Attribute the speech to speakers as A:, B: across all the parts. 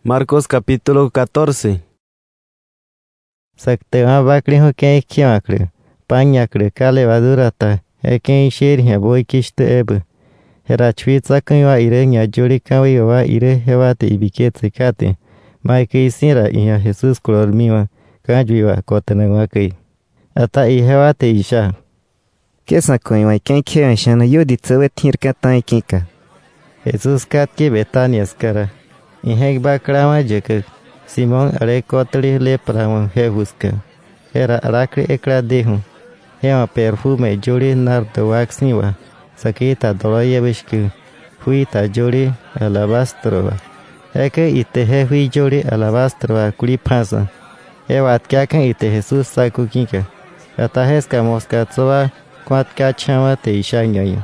A: Marcos capítulo 14.
B: Saktewa bakliho ken kiakle, panyakle ka levadura ta, eken shirhia boy kishte ebe. Hera chwitsa kanwa ire nya juri kanwi wa ire hewate ibiketse kate. Maike isira inya Jesus kolormiwa, kanjwiwa kotenengwa kei. Ata ihewate isha.
C: Kesa koiwa ken kian shana yodi tsewe tirka tan kinka.
B: Jesus katke Betania skara. Ihek bakrama jekek. Simon ale kotli leprawan hehuska. Era arakre ekra dehu. Hema perfume juri nardo waxniwa. Sakita doloye bishku. Huita juri alabastrova. Eke ite hehui juri alabastrova kulipasa. Ewa atkakan ite Jesus sakukinka. Ataheska moskatsowa kwatka chama te ishanyayo.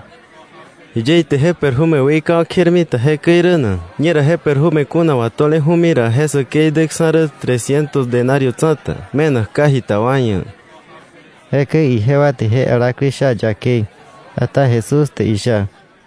A: Ije te perfume wika kirmi te keirana. Niera he perfume kuna watole humira hesa keidek sara 300 denarios tsata. Menos cajita waña.
B: Eke ihewa te he arakrisha jake. Ata Jesus te isha.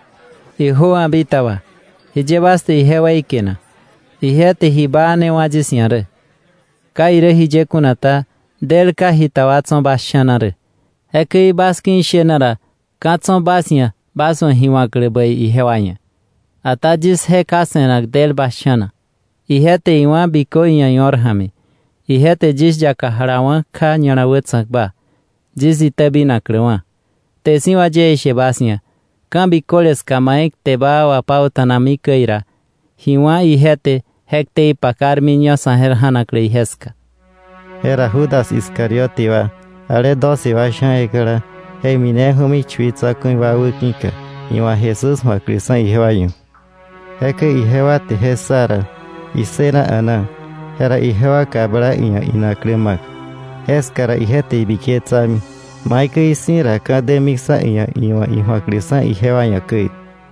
D: Iho ambitawa. Hijebaste ihewa ikena. Ihe te hibane wajisiare. Kaire hije kunata del cajita watson bashanare. Eke baskin shenara. Katson basnya. Bason hiwakle bai ihewanya. Ata jis he kasenak del bashana. Ihete iwan biko iyanyor hame. Ihete jis jaka harawan ka nyanawetsak ba. Jis itebi naklewan. Tesiwa je ishe basnya. Kan bikoles kamaik teba wapau tanami keira. Hiwan ihete hekte ipakar minyo saher hanakle iheska.
B: Era Judas Iscariotiwa. Ale 12 washan ekara. Hey minehumi chwitsa kunwa wukinka. Iwa Jesus wa krisan ihewayo. Heke ihewa te he Sara. Isena ana. Hera ihewa kabra inya inaklemak. Heskara ihete ibiketsami. Maike isinra kademiksa iwa iwa krisan ihewayo kei.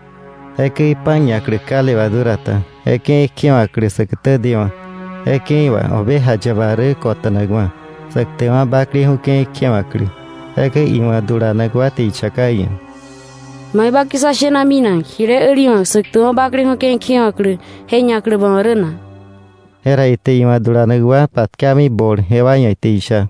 B: Heke ipanya kreka levadurata. Heke ikiwa krisekte diwa. Heke iwa oveja jabare kotanagwa. Saktewa bakli huke ikiwa kri. Eke iwa durana guati chakaya.
E: Mai bakisa shena mina, hire eriwa sekto bakri hoken kiakle, henyakle banrena.
B: Hera ite iwa durana gua patkami bol hewanya ite isha.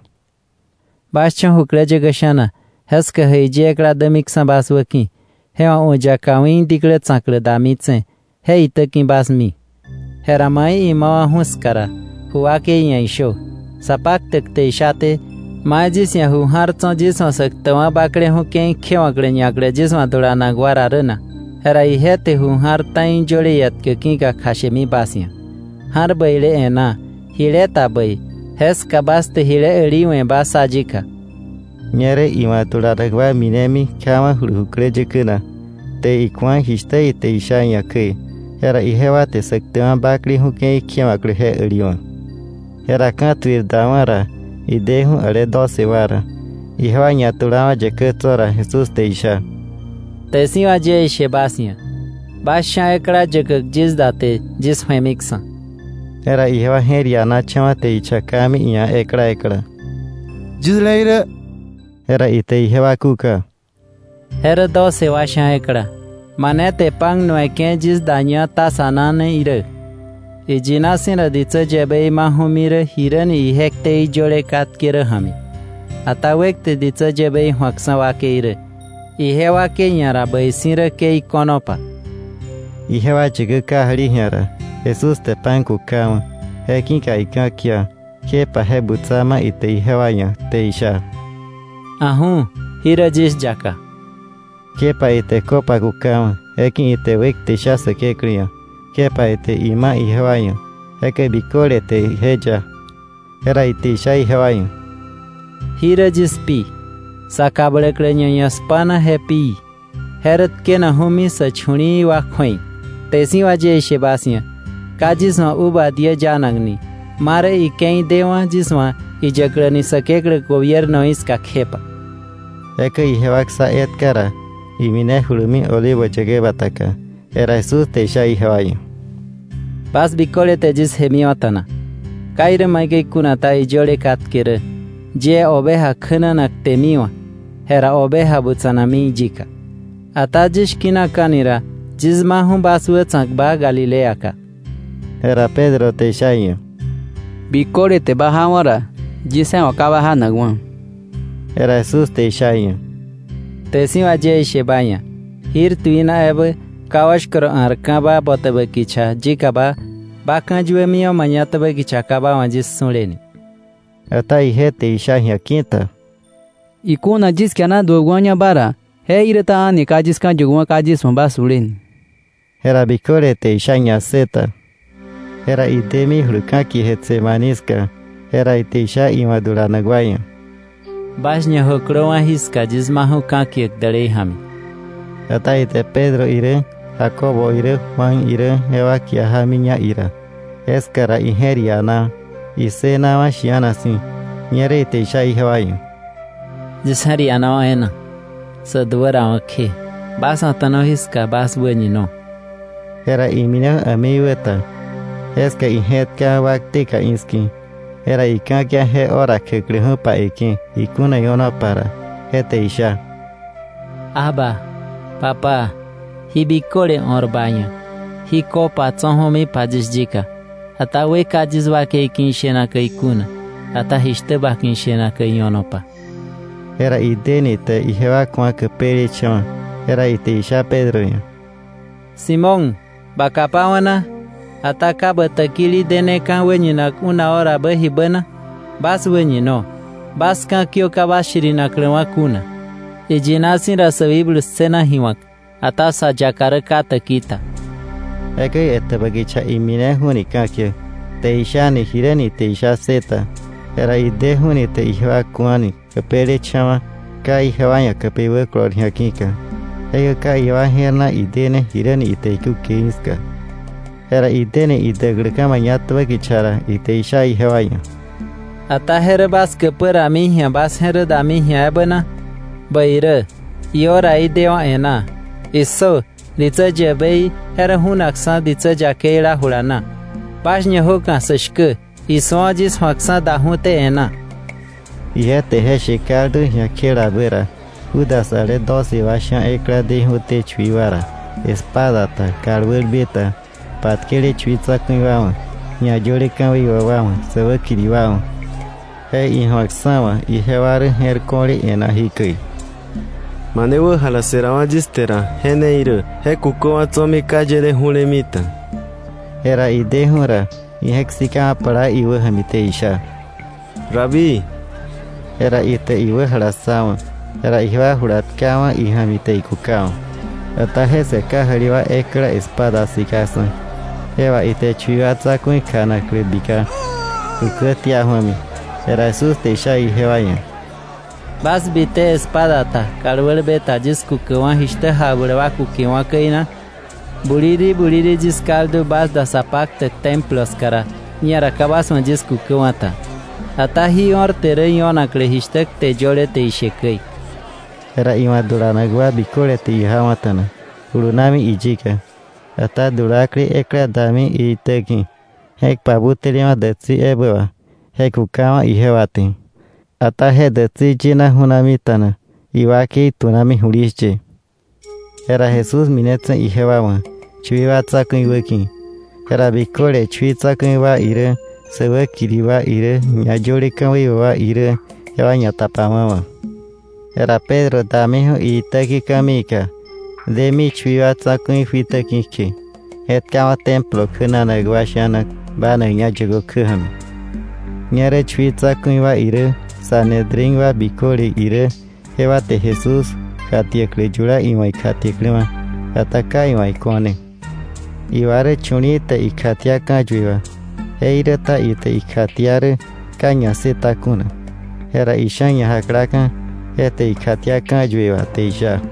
D: Baschan hukleje gashana, heska heije ekra demiksa baswaki. Hewa oja kawin dikle tsakle damitse, he itekin basmi. Hera mai imawa huskara, huake yaisho. Sapak tekte ishate, Majis ya hu harton jisma saktawa bakle hu ken khewakle nyakle jisma durana gwararena. Hera ihete hu hartain jole yatke kinka khashemi basya. Har baile ena hile tabai hes kabaste hile eriwe basajika.
B: Nyere ima tularagwa minemi kama hurukle jekena. Te ikwan histe ite ishanya ke. Hera ihewa te saktawa bakle hu ken khewakle he eriwa. Hera katrir damara. Idehu ale 12 vara. Ihewa nyatulawa jeketora Jesus te isha.
D: Tesiwa je ishe basya. Basha ekra jekek jiz date jiz femiksa.
B: Era ihewa heria na chama te isha kami iya ekra.
A: Jiz leire.
B: Era ite ihewa kuka.
D: Hera 12 washa ekra. Manete pang nueke jiz danya tasanane ire. Ijina sina ditsa jebe ima humire hirani ihekte ijole katkire hami. Atawekte ditsa jebe ihwaksa wake ire. Ihewa ke nyara baisira ke ikonopa.
B: Ihewa jige kahli nyara. Jesus te panku kama. Hekinka ikakia. Kepa hebutsama ite ihewa nya te isha.
D: Ahun, hira jis jaka.
B: Kepa ite kopa kukama. Hekin ite wekte shasa ke kriya. Kepa ite ima ihewayo. Eke bikole te heja. Hera ite isha ihewayo.
D: Hira jispi. Sakabale krenyo spana happy. Herat kena humi sa chuni wa khoin. Tesi waje ishe basya. Kajisma uba dia janagni. Mare ikei dewa jisma ijakrani sakekre gobierno iska kepa.
B: Eke ihewak sa et kara. Imine hulumi olivo jege bataka. Era Jesus te isha ihewayo.
D: Bas bikole te jis hemiotana. Kaire maige kunata ijole katkire. Je oveja khenanak temiwa. Hera oveja butsanami jika. Ata jish kina kanira. Jis mahum baswe tsakba Galileaka.
B: Era Pedro te shayo.
F: Bikore te baja ahora. Jisen wakabaha nagwan.
B: Era Jesús te shayo.
D: Te siwa je shebaya. Hir tuina ebe kawash kro arkaba botabe kicha jikaba bakan juwe mio manyatabe kicha kaba wanjis sunleni.
B: Ata ihe te shayo quinta.
F: Ikuna jis kana dogwanya bara. He ireta ani kajis kan jugwa kajis mba sulen.
B: Era Bikore te shayo seta. Era idemi hulkaki Getsemanisca. Era iteisha imadura nagwaya.
D: Bashnya hokroa hiska jismahu kakiek dare hami.
B: Ata ite Pedro ire, Jacobo ire, Juan ire, Evaquia haminya ira. Escara ingeriana, isena washiana sin. Nyere iteisha ihewayo.
D: Jishari ana ena. Sadwara wakhe. Basa tano hiska bas buenino.
B: Era imina amiweta. Eska inhetka waktika inski. Era ikakia he ora que krihupa eki. Ikuna yona para. Hete isha.
D: Aba, papa, hibikore orbanya. Hikopa tsohomi pajisjika. Ata we kajizwa ke ikinshena ke ikuna. Ata hishteba kinshena ke yonopa.
B: Era ideni te ihewa kwa ke peri chama. Era ite isha Pedro ya.
D: Simón, bakapawana. Ataka batakili dene kan wenyinak una hora behibana. Bas wenyino. Bas kan kyo kabashiri na krewa kuna. Ejinasin rasavibul sena hiwak. Atasa jakara kata kita.
B: Eke etabagicha imine huni kakye. Te isha ni hireni te isha seta. Era ide huni te ihwa kuani. Kapere chama. Ka ihwanya kapewe klor hakika. Eke ka ihwa herna idene hireni ite iku keinska. Era idene idegrikama nyatwa kichara iteisha ihewaya.
D: Ata here bas kepura mihya bas here da mihya ebana. Baire, yora idewa ena. Isso, ditsa jebei here hunaksa ditsa jakeira hulana. Bashnya hoka sashke, iso ajis haksa dahute ena.
B: Ihe tehe shikardu yakira bera. Udasare dosi vashan ekra dehute chwiwara. Espadata, karwel beta. Patkele chwitsa kunwawa. Nyajore kanwe wawa. Sawa kiriwawa. He inhoaksawa. Iheware herkore ena hikui.
A: Manewa halaserawa jistera. Hene iru. He kukowa tsomi kajere hulemita.
B: Era idehura. Iheksika para iwe hamite isha.
A: Rabi.
B: Era ite iwe halasawa. Era ihwa huratkawa ihamite ikukawa. Atahe seka hariwa ekra espada sikasa. Eva ite chwiwatsa kuin kana krebika. Ukatia humi. Era Jesús te isha ihewaya.
D: Bas bite espadata. Kalwel beta jisku kewa hishte haburewa kukiwa keina. Buriri jiskaldu bas da sapak te templos kara. Nyara kabas ma jisku kewata. Ata hi or tere yona kle hishtek te jole te ishekei.
B: Era imaduranagwa bikore te ihamatana. Urunami ijika. Ata durakri ekra dami iteki. Hek pabutelima detsi ebewa. Hek ukama ihewati. Ata he detsi jina hunamitana. Iwaki tunami hulische. Era Jesús minetsa ihewawa. Chwiwatsa kuiweki. Era bikore chwitsa kuiwa ire. Sewa kiriwa ire. Nyajore kanwiwa ire. Hewa nyatapamawa. Era Pedro damiho iteki kamika. Demi chwiwatsa kuifita kiki. Hetkama templo kunana gwashana bana nyajago kuhami. Nyere chwitsa kuiwa ire. Sanedrin wa bikori ire. Hewa te Jesús. Katiekle jura imai katiekle Ataka imai kone. Iware chuni te ikatia kajwiwa. Heire ta ite ikatiare kanya seta kuna. Hera ishanya hakraka. Hete ikatia kajwiwa te isha.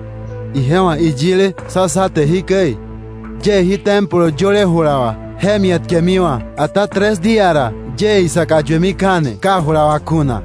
G: Ihewa ijile sasa te hikei. Je hi templo jole hurawa. Hemiat kemiwa. Ata 3 diara. Je isakajwemi kane. Ka hurawa kuna.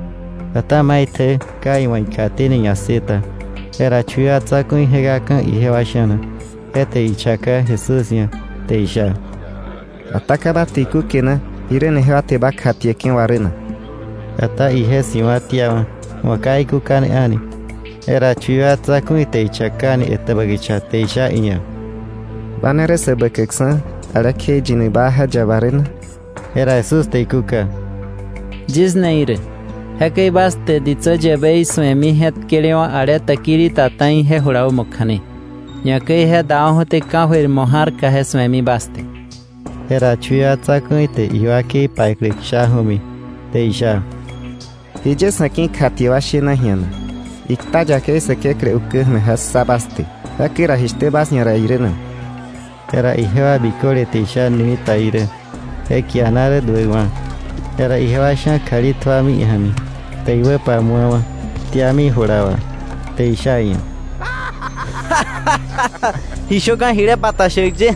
B: Ata maite ka imai katini nyaseta. Era chwiatsa kun hegaka ihewashana. Hete ichaka Jesús te isha.
C: Ataka batiku kena. Irene hewa te bakatia kenwarena.
B: Ata ihe siwatiawa. Wakai kukane ani. Era chwiatsa kun te ichakani etabagicha te isha inya.
C: Banere sebekeksan. ala que jini baja jabarena.
B: Era Jesús te ikuka.
D: Jisneire. Heke baste ditso jebei suemi het keleo ale takiri tatain he hurau mokhane. Nyake he dao hote kahir mohar kahe suemi baste.
B: Era chuya tsakui te iwaki paiklik shahumi. Te isha.
C: Hije sakin khatiwa shena hiana. Ikta jake sake creo que me has sabaste. Akira histe bas nyara irena.
B: Era ihewa bikore te isha nimita ire. Heki anare duewa. Era ihewa shan kari tuami ihami. Te iwe pa muawa. Tiami hurawa. Te isha iya.
D: Hishokan hire patashekje.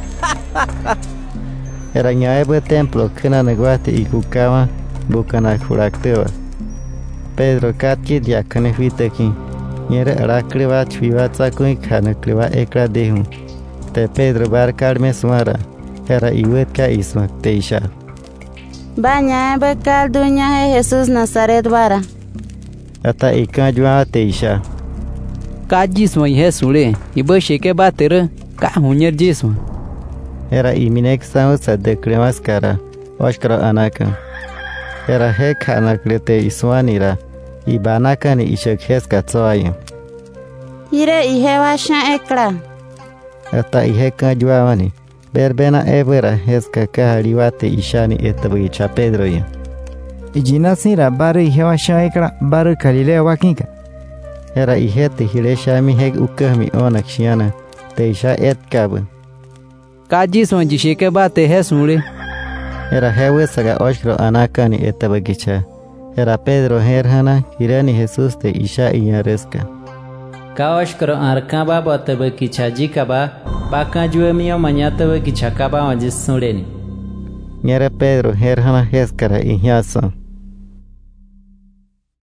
B: Era nyaebe templo kena negwate ikukawa. Bukana huraktewa. Pedro katki diakane fiteki. Nyere arakliwa chviwa tsakui khanakliwa ekra dehu. Te Pedro barkar me sumara. Era iwetka ismak te isha.
E: Banya bekal dunya he Jesus Nazaret bara.
B: Ata ikajwa te isha.
F: Ka jisma ihe sule. Ibo sheke batere. Ka hunyer jisma.
B: Era iminek samu sadeklemas kara. Oshkara anaka. Era he khanaklete iswanira. Ibanaka ni ishekhes katsoaya.
E: Hire ihewa shan ekra.
B: Ata ihe kajwa wani. Berbena evera heska kahaliwate ishani etabuicha Pedro ya.
C: Ijina sira baru ihewa shaikra baru Galilea wakinka.
B: Era ihete hileshami heg ukahmi onakshiana. Te isha etkabu.
F: Ka jisma jisheke bate he sule.
B: Era hewe saga oshkro anakani etabagicha. Era Pedro herhana hirani Jesus te isha iyareska.
D: Ka oshkro arkaba botebe kichaji kaba. Baka juwe miyo manyatebe kichakaba wajis suleni.
B: Nyere Pedro herhana heskara ihyaso.